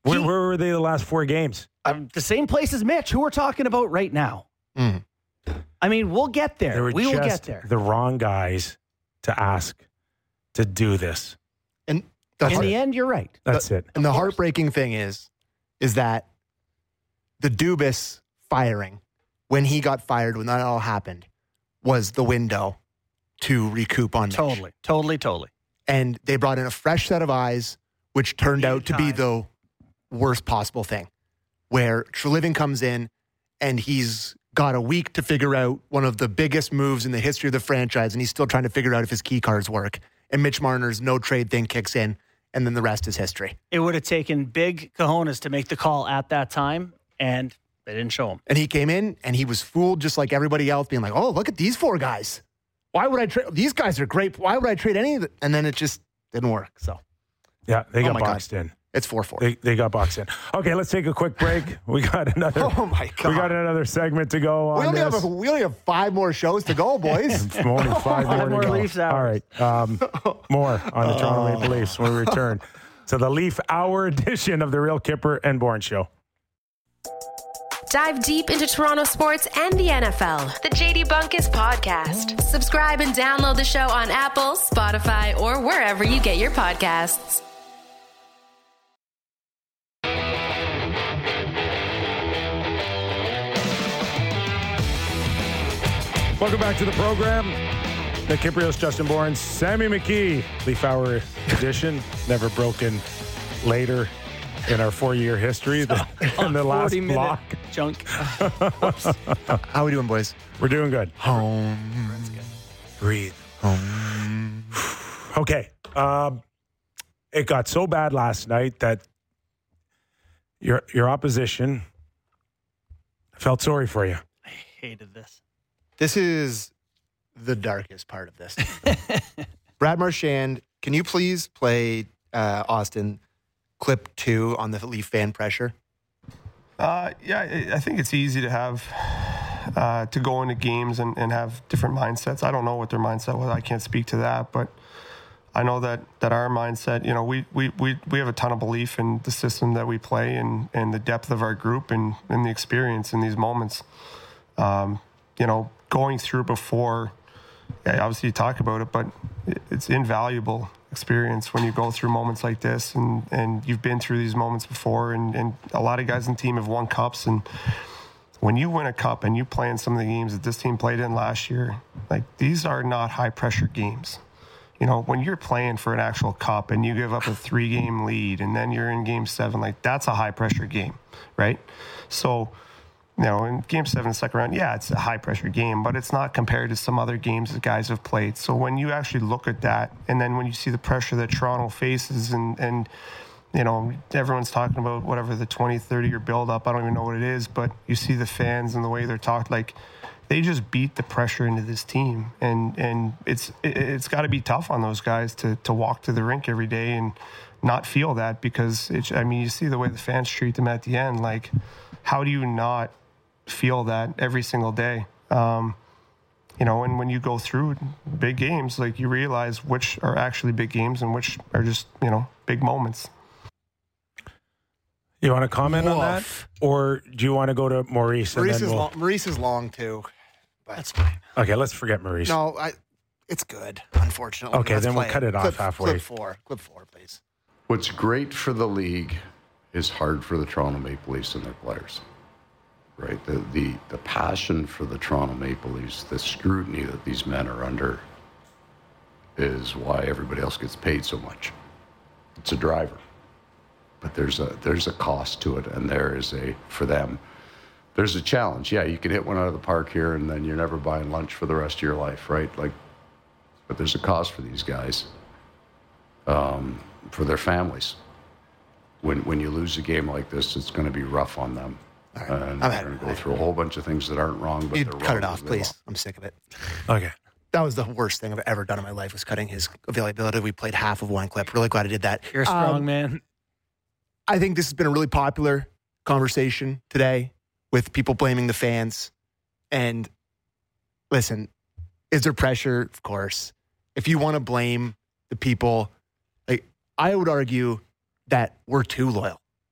S1: Where,
S2: He-
S1: where were they the last four games?
S2: Um, the same place as Mitch, who we're talking about right now.
S3: Mm.
S2: I mean, we'll get there.
S1: They were
S2: we will
S1: just
S2: get there.
S1: the wrong guys to ask to do this.
S3: And the
S2: In
S3: heart-
S2: the end, you're right.
S1: That's it.
S3: and the heartbreaking thing is, is that the Dubas firing, when he got fired, when that all happened, was the window to recoup on Mitch.
S2: Totally, totally, totally.
S3: And they brought in a fresh set of eyes, which turned
S2: Needed
S3: out to be
S2: time.
S3: the worst possible thing, where Treliving comes in and he's got a week to figure out one of the biggest moves in the history of the franchise, and he's still trying to figure out if his key cards work. And Mitch Marner's no trade thing kicks in, and then the rest is history.
S2: It would have taken big cojones to make the call at that time, and they didn't show him.
S3: And he came in and he was fooled just like everybody else, being like, oh, look at these four guys. Why would I trade? These guys are great. Why would I trade any of it? And then it just didn't work. So
S1: Yeah, they
S3: Oh
S1: got
S3: my God.
S1: boxed in.
S3: it's four four.
S1: They, they got boxed in. Okay, let's take a quick break. We got another.
S3: Oh, my God.
S1: We got another segment to go on
S3: We only,
S1: this.
S3: have a, we only have five more shows to go, boys.
S1: Only five more,
S2: Five more
S1: to go.
S2: Leafs hours.
S1: All right, um, more on the Toronto Maple Leafs when we return to the Leaf Hour edition of the Real Kipper and Bourne Show.
S8: Dive deep into Toronto sports and the N F L. The J D Bunkus Podcast. Subscribe and download the show on Apple, Spotify, or wherever you get your podcasts.
S1: Welcome back to the program. Nick Kiprios, Justin Bourne, Sammy McKee, Leaf Hour edition. Never broken later in our four-year history than in the last
S2: forty minute
S1: block.
S2: Junk.
S3: How we doing, boys?
S1: We're doing good.
S3: Home.
S1: Breathe.
S3: Home.
S1: Okay. Um, it got so bad last night that your your opposition felt sorry for you.
S2: I hated this.
S3: This is the darkest part of this. Brad Marchand, can you please play uh, Austin clip two on the Leaf fan pressure?
S9: Uh, yeah, I I think it's easy to have uh, to go into games and, and have different mindsets. I don't know what their mindset was. I can't speak to that, but I know that, that our mindset, you know, we, we, we, we have a ton of belief in the system that we play and, and the depth of our group and, and the experience in these moments. Um, you know, going through before, yeah, obviously you talk about it, but it's invaluable experience when you go through moments like this, and, and you've been through these moments before, and, and a lot of guys in the team have won cups, and when you win a cup and you play in some of the games that this team played in last year, like, these are not high-pressure games. You know, when you're playing for an actual cup and you give up a three-game lead and then you're in game seven, like, that's a high-pressure game, right? So, you know, in game seven, second round, yeah, it's a high-pressure game, but it's not compared to some other games that guys have played. So when you actually look at that, and then when you see the pressure that Toronto faces, and, and you know, everyone's talking about whatever the twenty, thirty-year build-up, I don't even know what it is, but you see the fans and the way they're talking, like, they just beat the pressure into this team, and and it's it, it's got to be tough on those guys to to walk to the rink every day and not feel that, because it's, I mean, you see the way the fans treat them at the end. Like, how do you not feel that every single day? Um, you know, and when you go through big games, like, you realize which are actually big games and which are just, you know, big moments.
S1: You want to comment on that?
S3: Woof.
S1: Or do you want to go to Maurice? And
S3: Maurice
S1: then
S3: is,
S1: we'll...
S3: long, Maurice is long, too. But
S2: That's fine.
S1: Okay, let's forget Maurice.
S3: no, I, it's good, unfortunately.
S1: Okay,
S3: Let's
S1: then we'll
S3: play
S1: cut it off
S3: clip,
S1: halfway.
S3: Clip four. Clip four, please.
S10: What's great for the league is hard for the Toronto Maple Leafs and their players, right? The, the, the passion for the Toronto Maple Leafs, the scrutiny that these men are under is why everybody else gets paid so much. It's a driver. But there's a there's a cost to it, and there is a, for them, there's a challenge. Yeah, you can hit one out of the park here, and then you're never buying lunch for the rest of your life, right? Like, but there's a cost for these guys, um, for their families. When when you lose a game like this, it's going to be rough on them,
S3: All right.
S10: and
S3: I'm
S10: they're
S3: had
S10: going
S3: it.
S10: to go through a whole bunch of things that aren't wrong, but
S3: You
S10: they're
S3: cut
S10: wrong
S3: it off,
S10: as they
S3: please.
S10: are.
S3: I'm sick of it.
S1: Okay.
S3: That was the worst thing I've ever done in my life, was cutting his availability. We played half of one clip. Really glad I did that.
S2: You're a strong
S3: Um,
S2: man.
S3: I think this has been a really popular conversation today, with people blaming the fans. And listen, is there pressure? Of course. If you want to blame the people, like, I would argue that we're too loyal.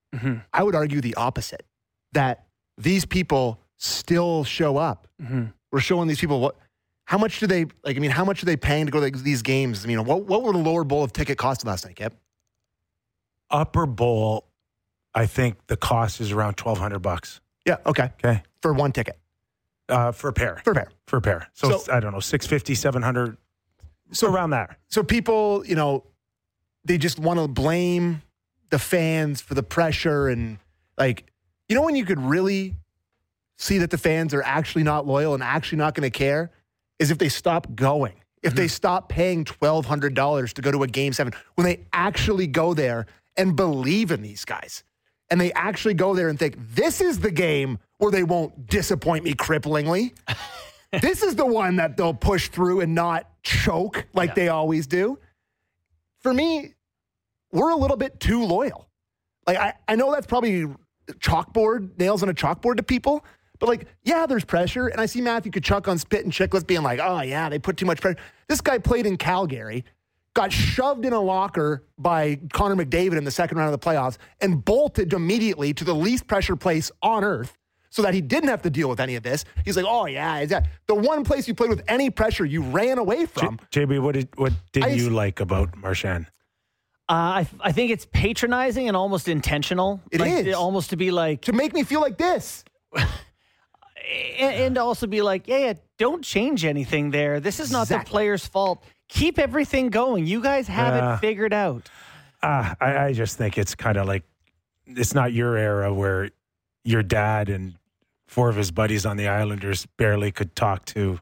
S2: Mm-hmm.
S3: I would argue the opposite, that these people still show up.
S2: Mm-hmm.
S3: We're showing these people what, how much do they, like, I mean, how much are they paying to go to these games? I mean, what, what were the lower bowl of ticket cost last night, Kip?
S1: Upper bowl, I think the cost is around twelve hundred bucks.
S3: Yeah, okay.
S1: Okay.
S3: For one ticket.
S1: Uh, for a pair.
S3: For a pair.
S1: For a pair. So,
S3: So-
S1: it's, I don't know, six fifty, seven hundred. So around there.
S3: So people, you know, they just want to blame the fans for the pressure. And, like, you know when you could really see that the fans are actually not loyal and actually not going to care is if they stop going. If they stop paying twelve hundred dollars to go to a game seven, when they actually go there and believe in these guys. And they actually go there and think, this is the game where they won't disappoint me cripplingly. This is the one that they'll push through and not choke like
S2: Yeah.
S3: they always do. For me, we're a little bit too loyal. Like, I, I know that's probably chalkboard, nails on a chalkboard to people, but, like, yeah, there's pressure. And I see Matthew Tkachuk on Spit and Chicklets being like, oh, yeah, they put too much pressure. This guy played in Calgary, got shoved in a locker by Connor McDavid in the second round of the playoffs, and bolted immediately to the least pressure place on earth so that he didn't have to deal with any of this. He's like, oh, yeah, is that the one place you played with any pressure you ran away from?
S1: J- JB, what did what did
S3: I
S1: you
S3: s-
S1: like about Marchand?
S2: Uh, I, I think it's patronizing and almost intentional.
S3: It
S2: like,
S3: is.
S2: Almost to be like,
S3: To make me feel like this.
S2: and, and also be like, yeah, yeah, don't change anything there. This is not the
S3: Exactly.
S2: player's fault. Keep everything going. You guys have
S1: Yeah.
S2: it figured out.
S1: Uh, I, I just think it's kind of like, it's not your era where your dad and four of his buddies on the Islanders barely could talk to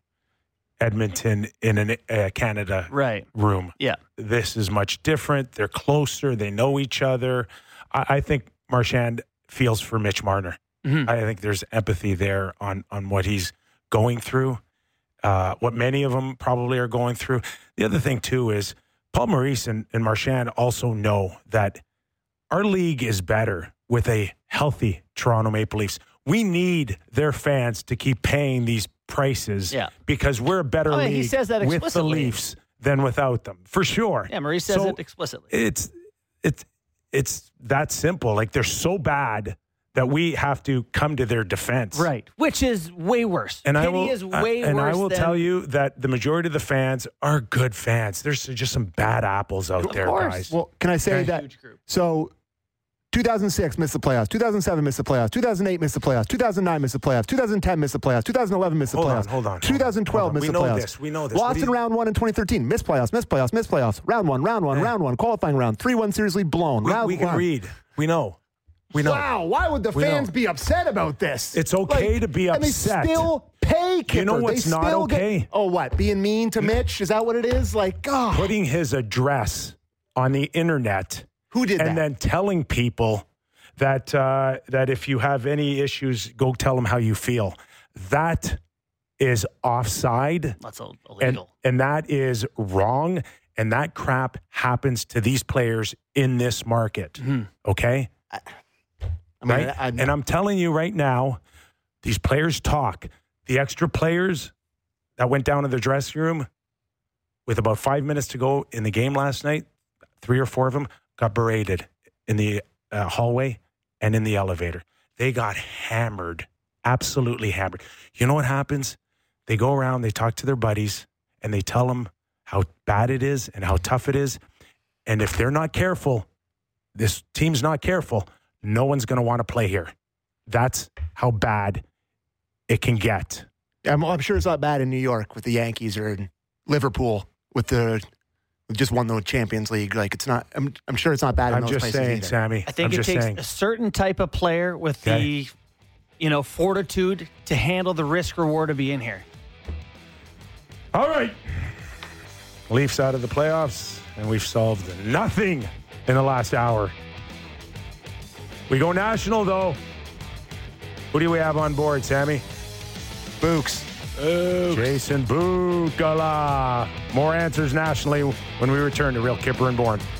S1: Edmonton in a uh, Canada
S2: Right.
S1: room.
S2: Yeah.
S1: This is much different. They're closer. They know each other. I, I think Marchand feels for Mitch Marner.
S2: Mhm.
S1: I think there's empathy there on on what he's going through, uh, what many of them probably are going through. The other thing, too, is Paul Maurice and, and Marchand also know that our league is better with a healthy Toronto Maple Leafs. We need their fans to keep paying these prices
S2: Yeah.
S1: because we're a better
S2: Oh, yeah,
S1: league
S2: he says that
S1: with the
S2: explicitly.
S1: Leafs than without them, for sure.
S2: Yeah, Maurice says
S1: So
S2: it explicitly.
S1: It's it's it's that simple. Like, they're so bad that we have to come to their defense.
S2: Right. Which is way worse.
S1: And I
S2: Pity
S1: will,
S2: is way
S1: uh, and
S2: worse
S1: I will
S2: than,
S1: tell you that the majority of the fans are good fans. There's just some bad apples out there,
S2: course.
S1: guys.
S3: Well, can I say
S2: Very
S3: that?
S2: huge group.
S3: So, two thousand six missed the playoffs. two thousand seven missed the playoffs. two thousand eight missed the playoffs. two thousand nine missed the playoffs. two thousand ten missed the playoffs. two thousand eleven missed the
S1: Hold on,
S3: playoffs.
S1: hold on, hold on,
S3: two thousand twelve
S1: hold on.
S3: missed
S1: We
S3: the
S1: know
S3: playoffs.
S1: this, we know this. What
S3: Lost
S1: do
S3: in
S1: you-
S3: round one in twenty thirteen. Missed playoffs. Missed playoffs. Missed playoffs. Round one. Round one.
S1: Yeah.
S3: Round one. Qualifying round. three one seriously blown.
S1: we,
S3: round
S1: we can
S3: one.
S1: read. We know. We know.
S3: Wow, why would the
S1: We
S3: fans
S1: know.
S3: be upset about this?
S1: It's okay to be
S3: And
S1: upset.
S3: they still pay Kipper.
S1: You know what's
S3: they
S1: not
S3: still get-
S1: okay?
S3: oh, what? Being mean to Mitch? Is that what it is? Like, God.
S1: Putting his address on the internet
S3: Who did
S1: and
S3: that?
S1: then telling people that uh, that if you have any issues, go tell them how you feel. That is offside.
S2: That's
S1: and,
S2: illegal.
S1: and that is wrong. And that crap happens to these players in this market.
S2: Mm-hmm.
S1: Okay?
S3: I mean,
S1: Right?
S3: I- I-
S1: and I'm telling you right now, these players talk. The extra players that went down to the dressing room with about five minutes to go in the game last night, three or four of them got berated in the uh, hallway and in the elevator. They got hammered, absolutely hammered. You know what happens? They go around, they talk to their buddies, and they tell them how bad it is and how tough it is. And if they're not careful, this team's not careful, no one's going to want to play here. That's how bad it can get.
S3: I'm, I'm sure it's not bad in New York with the Yankees or in Liverpool with the who just won the Champions League. Like, it's not. I'm, I'm sure it's not bad in
S1: I'm
S3: those
S1: just
S3: places
S1: saying,
S3: either.
S1: Sammy.
S2: I think
S1: I'm
S2: it
S1: just
S2: takes
S1: saying.
S2: a certain type of player with
S1: Okay.
S2: the, you know, fortitude to handle the risk reward of being here.
S1: All right. Leafs out of the playoffs, and we've solved nothing in the last hour. We go national, though. Who do we have on board, Sammy?
S3: Books.
S1: Jason Bukala. More answers nationally when we return to Real Kipper and Bourne.